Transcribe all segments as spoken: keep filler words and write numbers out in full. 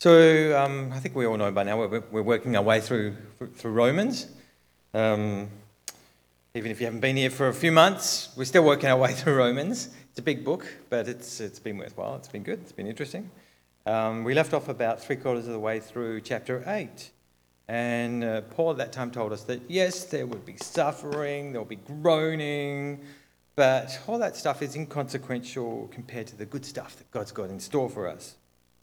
So um, I think we all know by now we're, we're working our way through through Romans. Um, even if you haven't been here for a few months, we're still working our way through Romans. It's a big book, but it's it's been worthwhile. It's been good. It's been interesting. Um, we left off about three quarters of the way through chapter eight. And uh, Paul at that time told us that, yes, there would be suffering, there will be groaning, but all that stuff is inconsequential compared to the good stuff that God's got in store for us.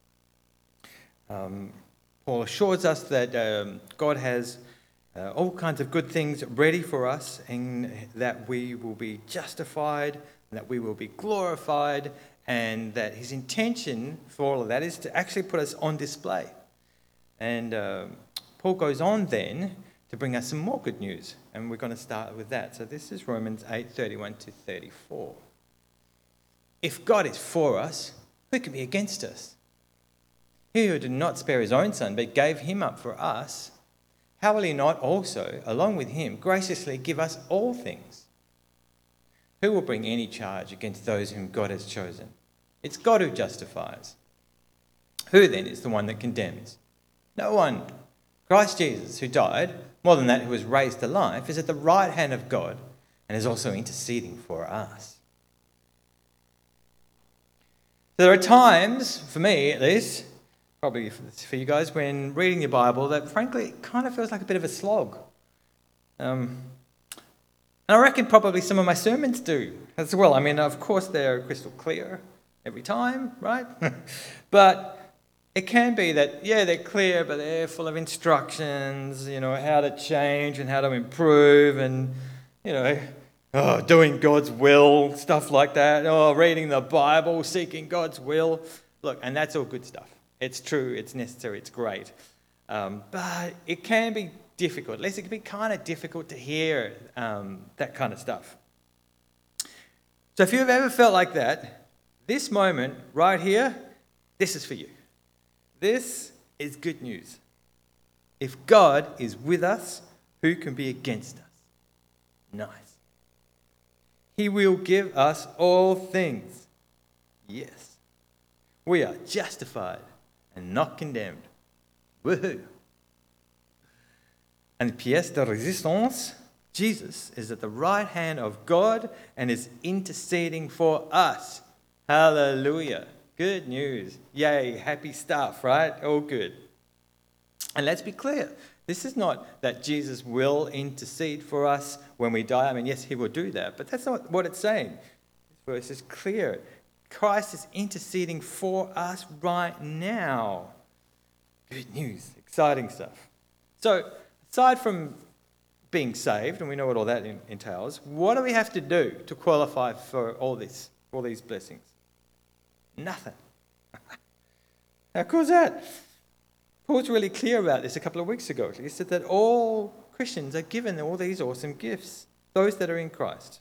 Um, Paul assures us that um, God has uh, all kinds of good things ready for us, and that we will be justified, and that we will be glorified, and that his intention for all of that is to actually put us on display. And uh, Paul goes on then to bring us some more good news, and we're going to start with that. So this is Romans eight, thirty-one to thirty-four. If God is for us, who can be against us? He who did not spare his own son, but gave him up for us, how will he not also, along with him, graciously give us all things? Who will bring any charge against those whom God has chosen? It's God who justifies. Who then is the one that condemns? No one. Christ Jesus, who died, more than that, who was raised to life, is at the right hand of God and is also interceding for us. There are times, for me at least, probably for you guys, when reading your Bible, that frankly it kind of feels like a bit of a slog. Um, and I reckon probably some of my sermons do as well. I mean, of course, they're crystal clear every time, right? But it can be that, yeah, they're clear, but they're full of instructions, you know, how to change and how to improve and, you know, oh, doing God's will, stuff like that. Oh, reading the Bible, seeking God's will. Look, and that's all good stuff. It's true, it's necessary, it's great. Um, but it can be difficult. At least it can be kind of difficult to hear um, that kind of stuff. So if you've ever felt like that, this moment right here, this is for you. This is good news. If God is with us, who can be against us? Nice. He will give us all things. Yes. We are justified and not condemned. Woohoo! And pièce de résistance, Jesus is at the right hand of God and is interceding for us. Hallelujah. Good news. Yay, happy stuff, right? All good. And let's be clear. This is not that Jesus will intercede for us when we die. I mean, yes, he will do that, but that's not what it's saying. This verse is clear. Christ is interceding for us right now. Good news. Exciting stuff. So, aside from being saved, and we know what all that entails, what do we have to do to qualify for all this, all these blessings? Nothing. How cool is that? Paul's really clear about this a couple of weeks ago. He said that all Christians are given all these awesome gifts, those that are in Christ.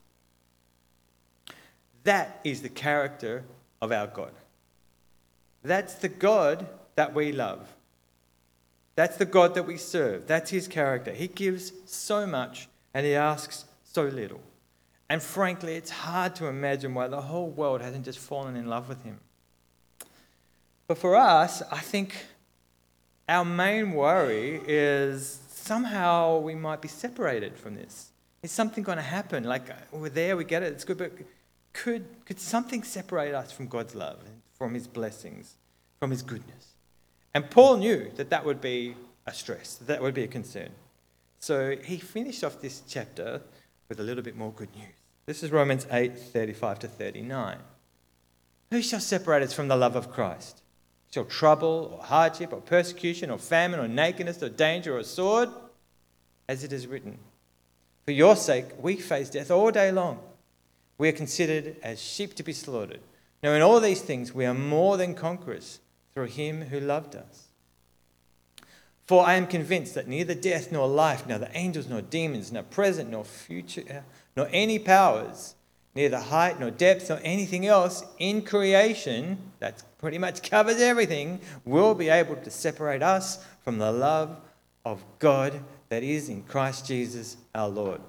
That is the character of our God. That's the God that we love. That's the God that we serve. That's his character. He gives so much and he asks so little. And frankly, it's hard to imagine why the whole world hasn't just fallen in love with him. But for us, I think our main worry is somehow we might be separated from this. Is something going to happen? Like, we're there, we get it, it's good, but could, could something separate us from God's love, from his blessings, from his goodness? And Paul knew that that would be a stress, that, that would be a concern. So he finished off this chapter with a little bit more good news. This is Romans eight, thirty-five to thirty-nine. Who shall separate us from the love of Christ? Shall trouble or hardship or persecution or famine or nakedness or danger or sword? As it is written, for your sake we face death all day long. We are considered as sheep to be slaughtered. Now in all these things we are more than conquerors through him who loved us. For I am convinced that neither death nor life, neither angels nor demons, nor present nor future, nor any powers, neither height nor depth nor anything else in creation, that pretty much covers everything, will be able to separate us from the love of God that is in Christ Jesus our Lord.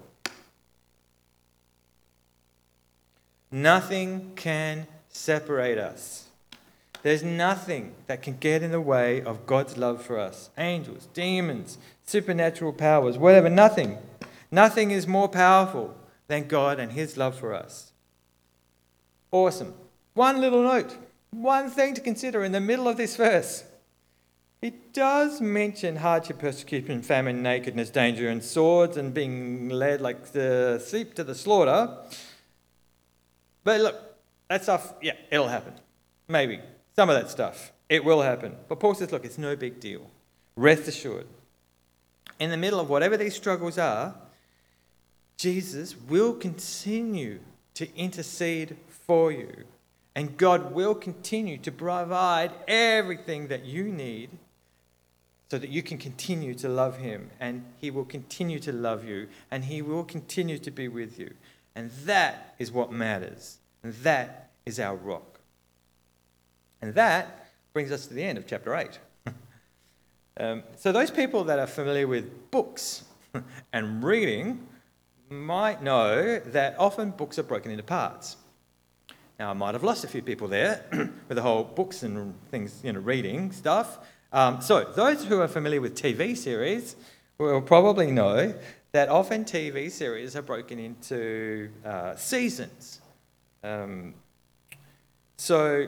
Nothing can separate us. There's nothing that can get in the way of God's love for us. Angels, demons, supernatural powers, whatever, nothing. Nothing is more powerful than God and his love for us. Awesome. One little note, one thing to consider in the middle of this verse. It does mention hardship, persecution, famine, nakedness, danger, and swords, and being led like the sheep to the slaughter. But look, that stuff, yeah, it'll happen. Maybe. Some of that stuff. It will happen. But Paul says, look, it's no big deal. Rest assured. In the middle of whatever these struggles are, Jesus will continue to intercede for you. And God will continue to provide everything that you need so that you can continue to love him. And he will continue to love you. And he will continue to be with you. And that is what matters. And that is our rock. And that brings us to the end of chapter eight. um, so those people that are familiar with books and reading might know that often books are broken into parts. Now, I might have lost a few people there with the whole books and things, you know, reading stuff. Um, so those who are familiar with T V series will probably know that often T V series are broken into uh, seasons. Um, so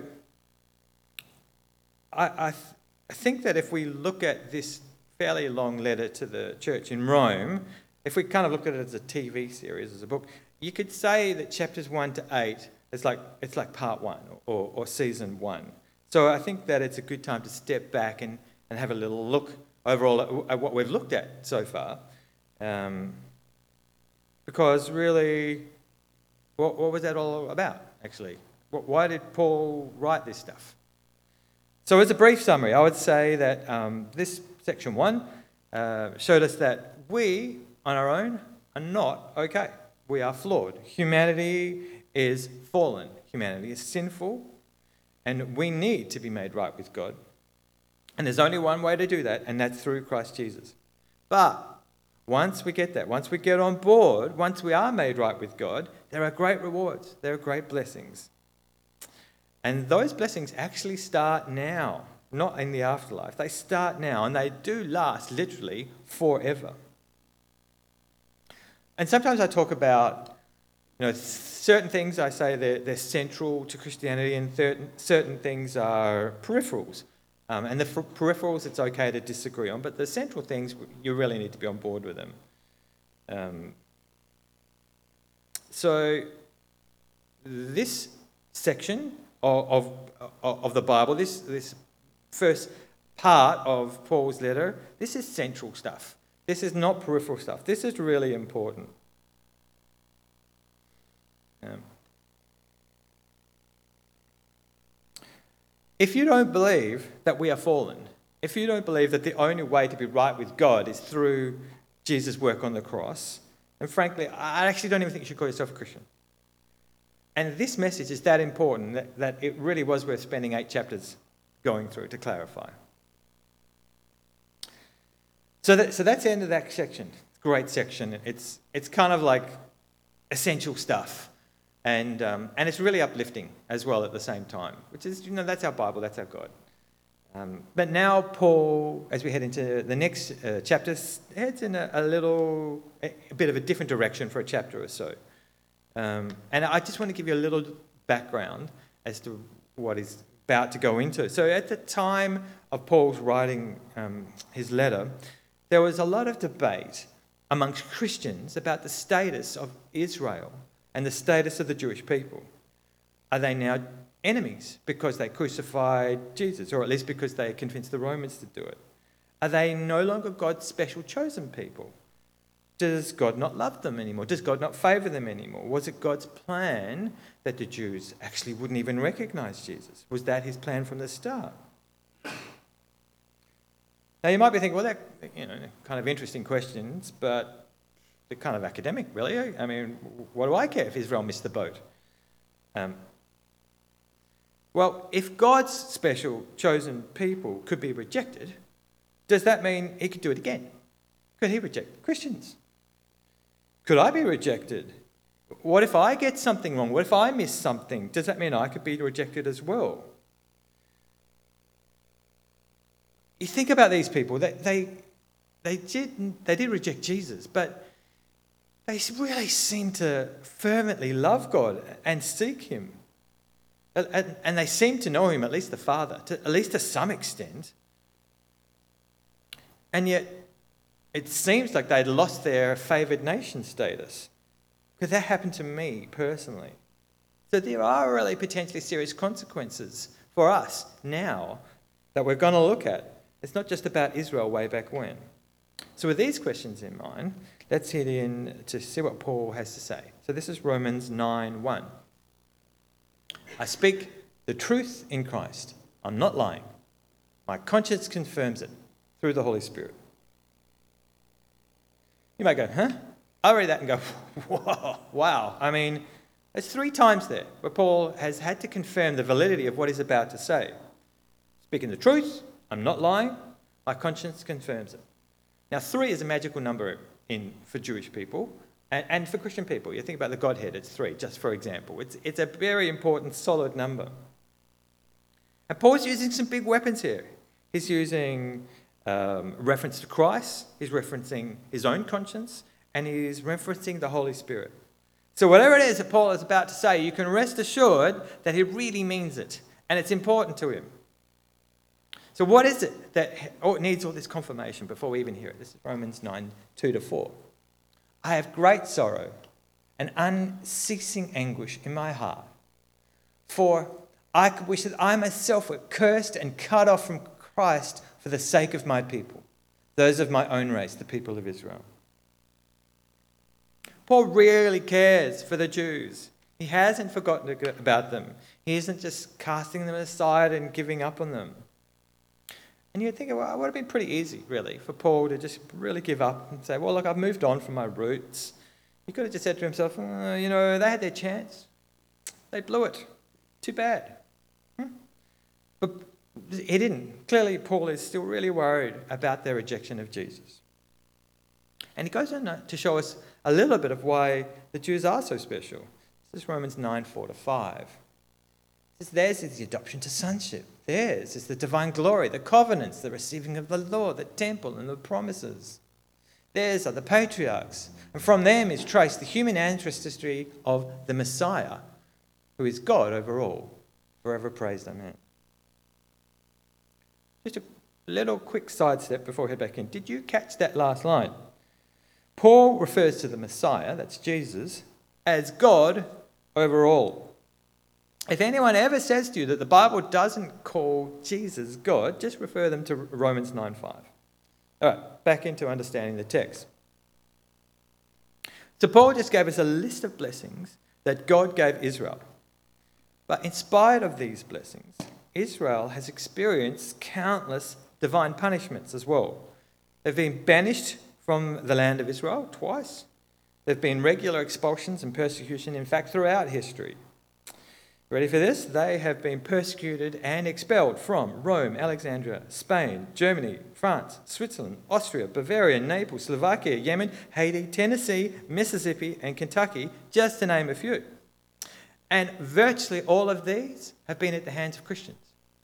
I, I, th- I think that if we look at this fairly long letter to the church in Rome, if we kind of look at it as a T V series, as a book, you could say that chapters one to eight is like it's like part one or, or season one. So I think that it's a good time to step back and, and have a little look overall at, at what we've looked at so far. Um, because really, what, what was that all about, actually? What, why did Paul write this stuff? So as a brief summary, I would say that um, this section one uh, showed us that we, on our own, are not okay. We are flawed. Humanity is fallen. Humanity is sinful, and we need to be made right with God. And there's only one way to do that, and that's through Christ Jesus. But once we get that, once we get on board, once we are made right with God, there are great rewards. There are great blessings. And those blessings actually start now, not in the afterlife. They start now, and they do last literally forever. And sometimes I talk about, you know, certain things I say they're, they're central to Christianity, and certain, certain things are peripherals. Um, and the f- peripherals, it's okay to disagree on, but the central things, you really need to be on board with them. Um, so this section of, of, of the Bible, this, this first part of Paul's letter, this is central stuff. This is not peripheral stuff. This is really important. Um, if you don't believe that we are fallen, if you don't believe that the only way to be right with God is through Jesus' work on the cross, then frankly, I actually don't even think you should call yourself a Christian. And this message is that important that, that it really was worth spending eight chapters going through to clarify. So, that, so that's the end of that section. Great section. It's it's kind of like essential stuff. And um, and it's really uplifting as well at the same time, which is, you know, that's our Bible, that's our God. Um, but now Paul, as we head into the next uh, chapter, heads in a, a little, a, a bit of a different direction for a chapter or so. Um, and I just want to give you a little background as to what he's about to go into. So at the time of Paul's writing um, his letter, there was a lot of debate amongst Christians about the status of Israel and the status of the Jewish people. Are they now enemies because they crucified Jesus, or at least because they convinced the Romans to do it? Are they no longer God's special chosen people? Does God not love them anymore? Does God not favour them anymore? Was it God's plan that the Jews actually wouldn't even recognise Jesus? Was that his plan from the start? Now you might be thinking, well, that, you know, kind of interesting questions, but they're kind of academic, really. I mean, what do I care if Israel missed the boat? Um, well, if God's special chosen people could be rejected, does that mean he could do it again? Could he reject Christians? Could I be rejected? What if I get something wrong? What if I miss something? Does that mean I could be rejected as well? you think about these people, they, they, they, did, they did reject Jesus, but they really seem to fervently love God and seek him. And, and they seem to know him, at least the Father, to, at least to some extent. And yet, it seems like they'd lost their favoured nation status. Because that happened to me personally. So there are really potentially serious consequences for us now that we're going to look at. It's not just about Israel way back when. So with these questions in mind, let's head in to see what Paul has to say. So this is Romans nine one. I speak the truth in Christ. I'm not lying. My conscience confirms it through the Holy Spirit. You might go, huh? I'll read that and go, whoa, wow. I mean, there's three times there where Paul has had to confirm the validity of what he's about to say. Speaking the truth, I'm not lying, my conscience confirms it. Now, three is a magical number in for Jewish people and, and for Christian people. You think about the Godhead, it's three, just for example. It's, it's a very important, solid number. And Paul's using some big weapons here. He's using um, reference to Christ, he's referencing his own conscience, and he's referencing the Holy Spirit. So whatever it is that Paul is about to say, you can rest assured that he really means it, and it's important to him. So what is it that needs all this confirmation before we even hear it? This is Romans nine, two to four. I have great sorrow and unceasing anguish in my heart, for I could wish that I myself were cursed and cut off from Christ for the sake of my people, those of my own race, the people of Israel. Paul really cares for the Jews. He hasn't forgotten about them. He isn't just casting them aside and giving up on them. And you'd think, well, it would have been pretty easy, really, for Paul to just really give up and say, well, look, I've moved on from my roots. He could have just said to himself, oh, you know, they had their chance. They blew it. Too bad. Hmm? But he didn't. Clearly, Paul is still really worried about their rejection of Jesus. And he goes on to show us a little bit of why the Jews are so special. This is Romans nine, four to five. It says, theirs is the adoption to sonship. Theirs is the divine glory, the covenants, the receiving of the law, the temple, and the promises. Theirs are the patriarchs. And from them is traced the human ancestry of the Messiah, who is God over all, forever praised. Amen. Just a little quick sidestep before we head back in. Did you catch that last line? Paul refers to the Messiah, that's Jesus, as God over all. If anyone ever says to you that the Bible doesn't call Jesus God, just refer them to Romans nine five. All right, back into understanding the text. So Paul just gave us a list of blessings that God gave Israel. But in spite of these blessings, Israel has experienced countless divine punishments as well. They've been banished from the land of Israel twice. There have been regular expulsions and persecution, in fact, throughout history. Ready for this? They have been persecuted and expelled from Rome, Alexandria, Spain, Germany, France, Switzerland, Austria, Bavaria, Naples, Slovakia, Yemen, Haiti, Tennessee, Mississippi, and Kentucky, just to name a few. And virtually all of these have been at the hands of Christians,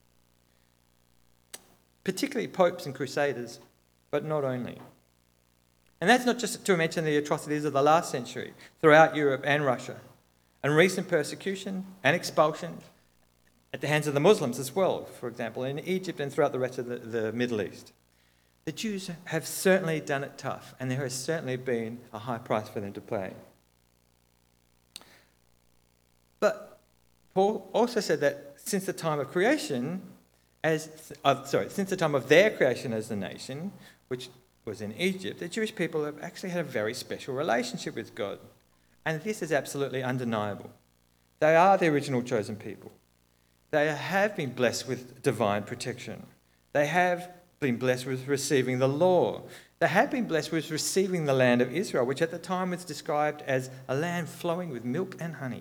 particularly popes and crusaders, but not only. And that's not just to mention the atrocities of the last century throughout Europe and Russia, and recent persecution and expulsion at the hands of the Muslims as well, for example, in Egypt and throughout the rest of the, the Middle East. The Jews have certainly done it tough, and there has certainly been a high price for them to pay. But Paul also said that since the time of creation, as uh, sorry, since the time of their creation as a nation, which was in Egypt, the Jewish people have actually had a very special relationship with God. And this is absolutely undeniable. They are the original chosen people. They have been blessed with divine protection. They have been blessed with receiving the law. They have been blessed with receiving the land of Israel, which at the time was described as a land flowing with milk and honey.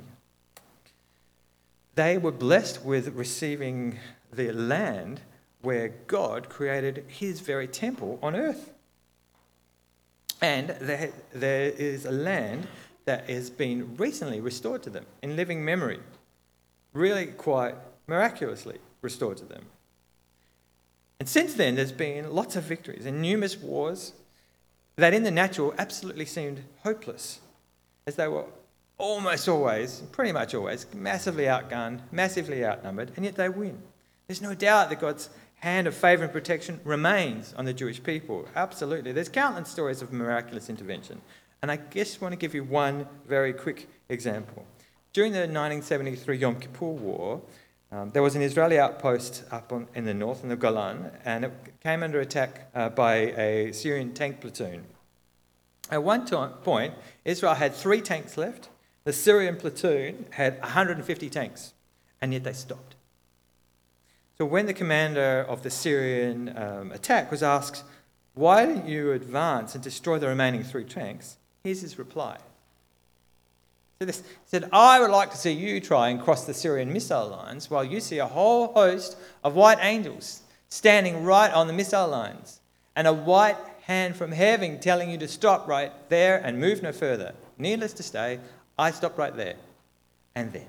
They were blessed with receiving the land where God created his very temple on earth. And there, there is a land that has been recently restored to them in living memory, really quite miraculously restored to them. And since then, there's been lots of victories and numerous wars that in the natural absolutely seemed hopeless, as they were almost always, pretty much always, massively outgunned, massively outnumbered, and yet they win. There's no doubt that God's hand of favour and protection remains on the Jewish people. Absolutely. There's countless stories of miraculous intervention. And I just want to give you one very quick example. During the nineteen seventy-three Yom Kippur War, um, there was an Israeli outpost up on, in the north, in the Golan, and it came under attack uh, by a Syrian tank platoon. At one time, point, Israel had three tanks left. The Syrian platoon had one hundred fifty tanks, and yet they stopped. So when the commander of the Syrian um, attack was asked, "Why didn't you advance and destroy the remaining three tanks?" here's his reply. So this, he said, "I would like to see you try and cross the Syrian missile lines while you see a whole host of white angels standing right on the missile lines and a white hand from heaven telling you to stop right there and move no further. Needless to say, I stopped right there and then."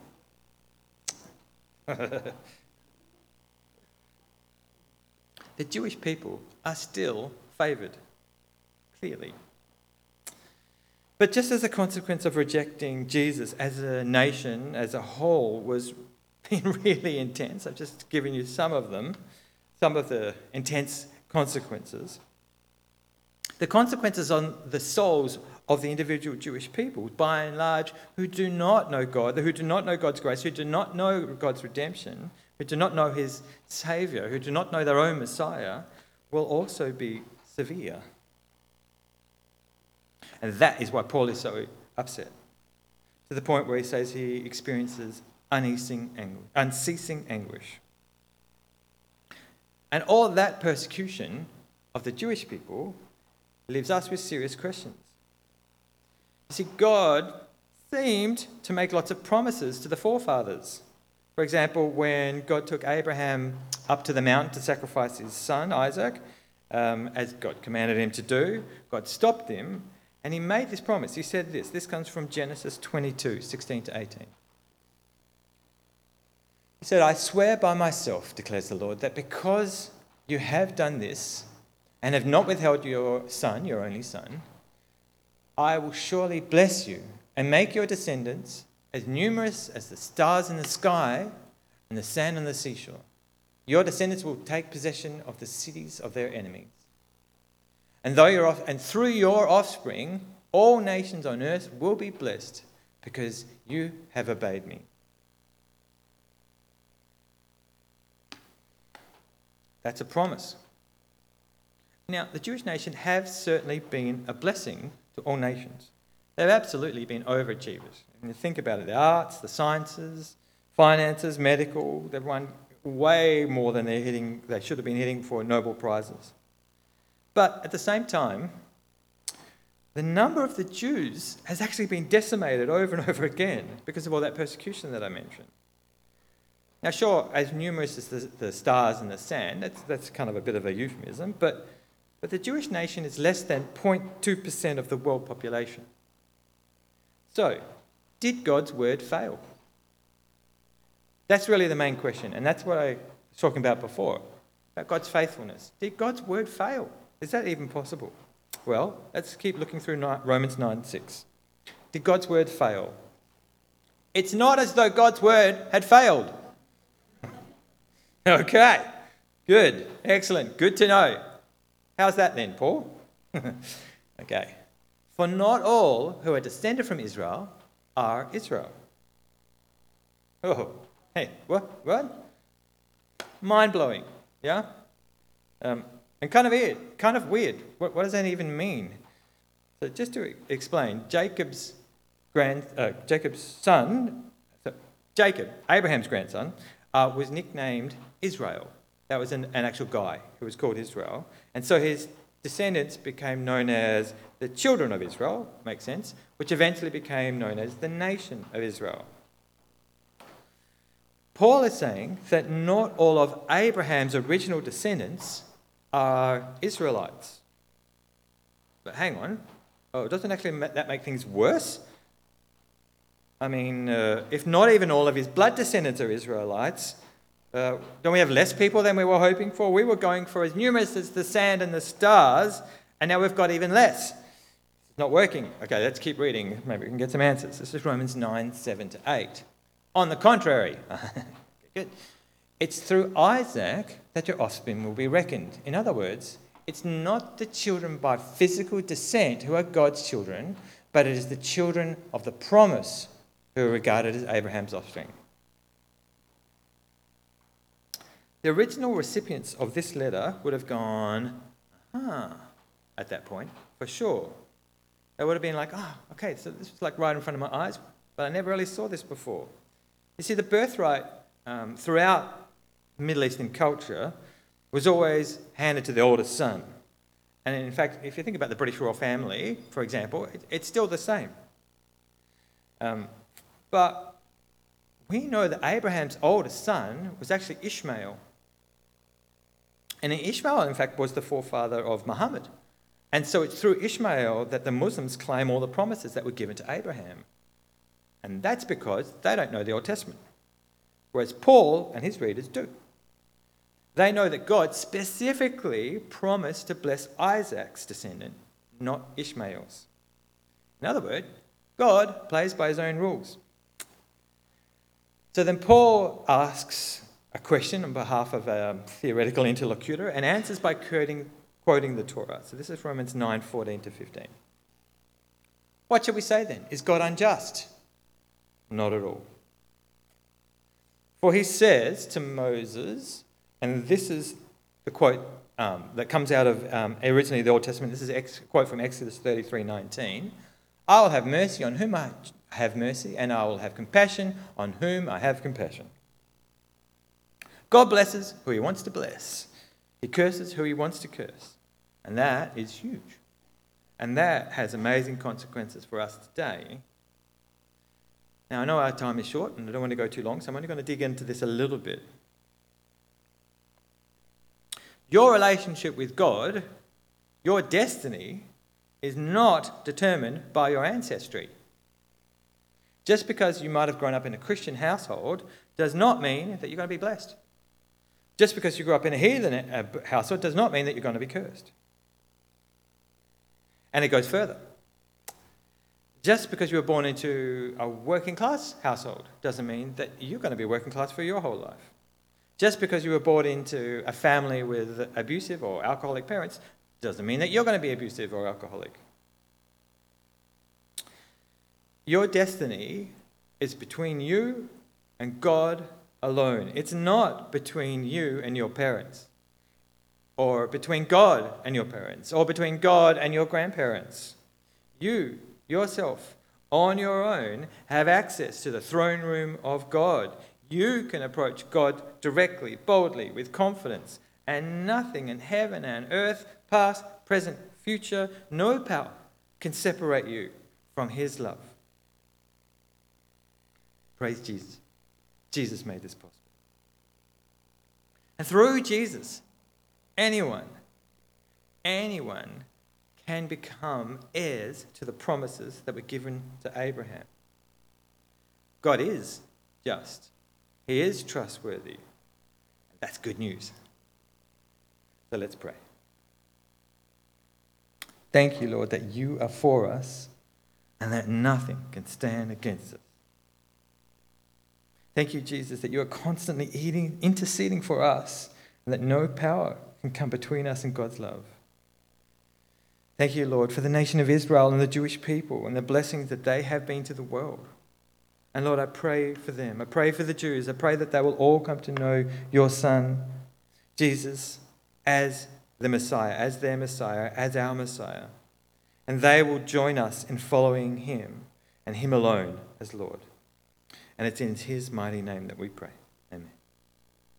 The Jewish people are still favoured, clearly. But just as a consequence of rejecting Jesus as a nation, as a whole, was being really intense, I've just given you some of them, some of the intense consequences. The consequences on the souls of the individual Jewish people, by and large, who do not know God, who do not know God's grace, who do not know God's redemption, who do not know his Saviour, who do not know their own Messiah, will also be severe. And that is why Paul is so upset, to the point where he says he experiences unceasing anguish. Unceasing anguish. And all that persecution of the Jewish people leaves us with serious questions. You see, God seemed to make lots of promises to the forefathers. For example, when God took Abraham up to the mountain to sacrifice his son, Isaac, um, as God commanded him to do, God stopped him, and he made this promise. He said this. This comes from Genesis twenty-two, sixteen to eighteen. He said, "I swear by myself, declares the Lord, that because you have done this and have not withheld your son, your only son, I will surely bless you and make your descendants as numerous as the stars in the sky and the sand on the seashore. Your descendants will take possession of the cities of their enemies. And, though you're off, and through your offspring, all nations on earth will be blessed because you have obeyed me." That's a promise. Now, the Jewish nation have certainly been a blessing to all nations. They've absolutely been overachievers. And you think about it, the arts, the sciences, finances, medical, they've won way more than they're hitting, they should have been hitting for Nobel Prizes. But at the same time, the number of the Jews has actually been decimated over and over again because of all that persecution that I mentioned. Now, sure, as numerous as the, the stars in the sand, that's, that's kind of a bit of a euphemism, but, but the Jewish nation is less than zero point two percent of the world population. So, did God's word fail? That's really the main question, and that's what I was talking about before, about God's faithfulness. Did God's word fail? Is that even possible? Well, let's keep looking through Romans nine six. Did God's word fail? It's not as though God's word had failed. Okay, good, excellent, good to know. How's that then, Paul? Okay. For not all who are descended from Israel are Israel. Oh, hey, what? What? Mind-blowing, yeah? Um, and kind of weird, kind of weird. What, what does that even mean? So just to explain, Jacob's grand, uh, Jacob's son, so Jacob, Abraham's grandson, uh, was nicknamed Israel. That was an, an actual guy who was called Israel. And so his descendants became known as the children of Israel, makes sense, which eventually became known as the nation of Israel. Paul is saying that not all of Abraham's original descendants are Israelites. But hang on, oh, doesn't actually that make things worse? I mean, uh, if not even all of his blood descendants are Israelites, Uh, don't we have less people than we were hoping for? We were going for as numerous as the sand and the stars, and now we've got even less. It's not working. Okay, let's keep reading. Maybe we can get some answers. This is Romans nine, seven to eight. On the contrary, good. It's through Isaac that your offspring will be reckoned. In other words, it's not the children by physical descent who are God's children, but it is the children of the promise who are regarded as Abraham's offspring. The original recipients of this letter would have gone, ah, at that point, for sure. They would have been like, oh, okay, so this was like right in front of my eyes, but I never really saw this before. You see, the birthright um, throughout Middle Eastern culture was always handed to the oldest son. And in fact, if you think about the British royal family, for example, it, it's still the same. Um, but we know that Abraham's oldest son was actually Ishmael. And Ishmael, in fact, was the forefather of Muhammad. And so it's through Ishmael that the Muslims claim all the promises that were given to Abraham. And that's because they don't know the Old Testament, whereas Paul and his readers do. They know that God specifically promised to bless Isaac's descendant, not Ishmael's. In other words, God plays by his own rules. So then Paul asks a question on behalf of a theoretical interlocutor and answers by quoting, quoting the Torah. So this is Romans nine, fourteen to fifteen. What shall we say then? Is God unjust? Not at all. For he says to Moses, and this is the quote um, that comes out of um, originally the Old Testament. This is a ex- quote from Exodus thirty-three nineteen. I will have mercy on whom I have mercy, and I will have compassion on whom I have compassion. God blesses who he wants to bless. He curses who he wants to curse. And that is huge. And that has amazing consequences for us today. Now, I know our time is short, and I don't want to go too long, so I'm only going to dig into this a little bit. Your relationship with God, your destiny, is not determined by your ancestry. Just because you might have grown up in a Christian household does not mean that you're going to be blessed. Just because you grew up in a heathen household does not mean that you're going to be cursed. And it goes further. Just because you were born into a working class household doesn't mean that you're going to be working class for your whole life. Just because you were born into a family with abusive or alcoholic parents doesn't mean that you're going to be abusive or alcoholic. Your destiny is between you and God alone. It's not between you and your parents, or between God and your parents, or between God and your grandparents. You, yourself, on your own, have access to the throne room of God. You can approach God directly, boldly, with confidence, and nothing in heaven and earth, past, present, future, no power can separate you from his love. Praise Jesus. Jesus made this possible. And through Jesus, anyone, anyone can become heirs to the promises that were given to Abraham. God is just. He is trustworthy. That's good news. So let's pray. Thank you, Lord, that you are for us and that nothing can stand against us. Thank you, Jesus, that you are constantly eating, interceding for us and that no power can come between us and God's love. Thank you, Lord, for the nation of Israel and the Jewish people and the blessings that they have been to the world. And Lord, I pray for them. I pray for the Jews. I pray that they will all come to know your Son, Jesus, as the Messiah, as their Messiah, as our Messiah. And they will join us in following him and him alone as Lord. And it's in his mighty name that we pray.